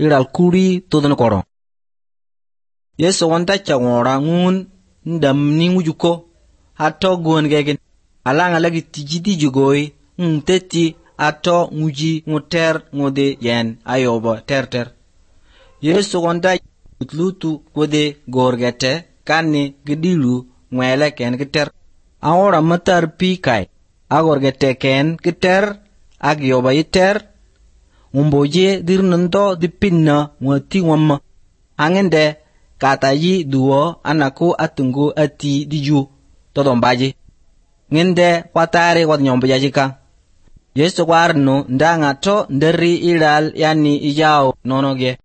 iral kuri tudun koro. Yesu wanta changora ngun ndam ni ngujuko ato gon gegen alanga lagi tijidi jugoi teti ato nguji nguter ngode yen ayoba terter. Yesu wanta utlutu kode gorgete kanni gidilu ngwele ken giter awora matar pi kai agorgete ken giter agyoba yiter umboje dirnando dipinna ngoti wamma angende katayi duwo anaku atungu ati diju todombaji ngende watare wat nyombaji ka. Yesu warno ndanga to nderi ilal yani ijao nonoge